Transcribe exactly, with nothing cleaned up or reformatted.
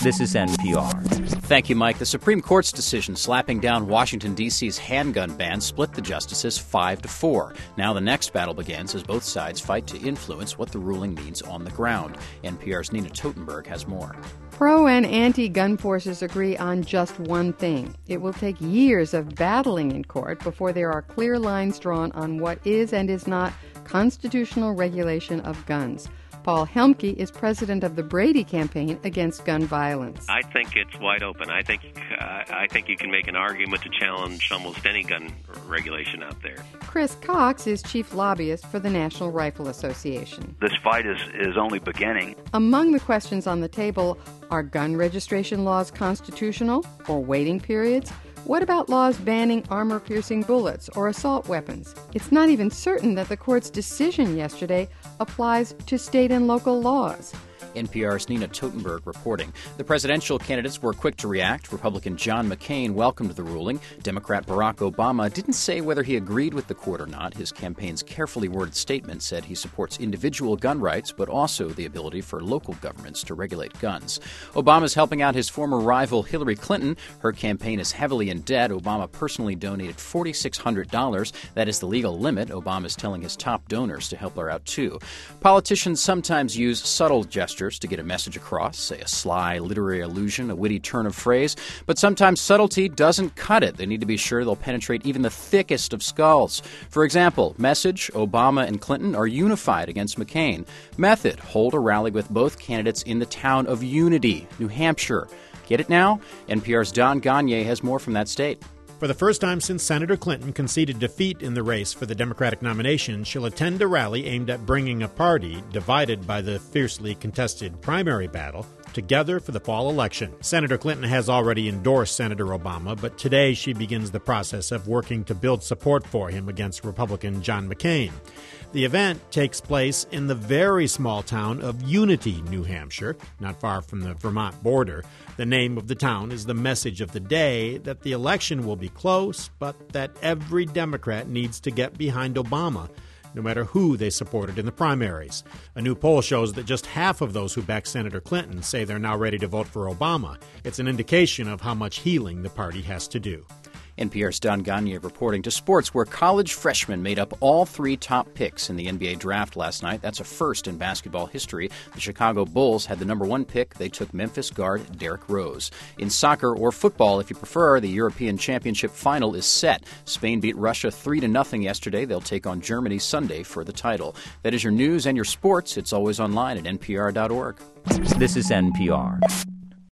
This is N P R. Thank you, Mike. The Supreme Court's decision slapping down Washington, D C's handgun ban split the justices five to four. Now the next battle begins as both sides fight to influence what the ruling means on the ground. N P R's Nina Totenberg has more. Pro and anti-gun forces agree on just one thing. It will take years of battling in court before there are clear lines drawn on what is and is not constitutional regulation of guns. Paul Helmke is president of the Brady Campaign Against Gun Violence. I think it's wide open. I think uh, I think you can make an argument to challenge almost any gun regulation out there. Chris Cox is chief lobbyist for the National Rifle Association. This fight is, is only beginning. Among the questions on the table are gun registration laws constitutional or waiting periods? What about laws banning armor-piercing bullets or assault weapons? It's not even certain that the court's decision yesterday applies to state and local laws. N P R's Nina Totenberg reporting. The presidential candidates were quick to react. Republican John McCain welcomed the ruling. Democrat Barack Obama didn't say whether he agreed with the court or not. His campaign's carefully worded statement said he supports individual gun rights, but also the ability for local governments to regulate guns. Obama's helping out his former rival Hillary Clinton. Her campaign is heavily in debt. Obama personally donated four thousand six hundred dollars. That is the legal limit. Obama's telling his top donors to help her out, too. Politicians sometimes use subtle gestures to get a message across, say a sly literary allusion, a witty turn of phrase, but sometimes subtlety doesn't cut it. They need to be sure they'll penetrate even the thickest of skulls. For example, message, Obama and Clinton are unified against McCain. Method, hold a rally with both candidates in the town of Unity, New Hampshire. Get it now? N P R's Don Gagné has more from that state. For the first time since Senator Clinton conceded defeat in the race for the Democratic nomination, she'll attend a rally aimed at bringing a party divided by the fiercely contested primary battle together for the fall election. Senator Clinton has already endorsed Senator Obama, but today she begins the process of working to build support for him against Republican John McCain. The event takes place in the very small town of Unity, New Hampshire, not far from the Vermont border. The name of the town is the message of the day that the election will be close, but that every Democrat needs to get behind Obama, no matter who they supported in the primaries. A new poll shows that just half of those who back Senator Clinton say they're now ready to vote for Obama. It's an indication of how much healing the party has to do. N P R's Don Gagné reporting to sports, where college freshmen made up all three top picks in the N B A draft last night. That's a first in basketball history. The Chicago Bulls had the number one pick. They took Memphis guard Derrick Rose. In soccer or football, if you prefer, the European Championship final is set. Spain beat Russia three to nothing yesterday. They'll take on Germany Sunday for the title. That is your news and your sports. It's always online at N P R dot org. This is N P R.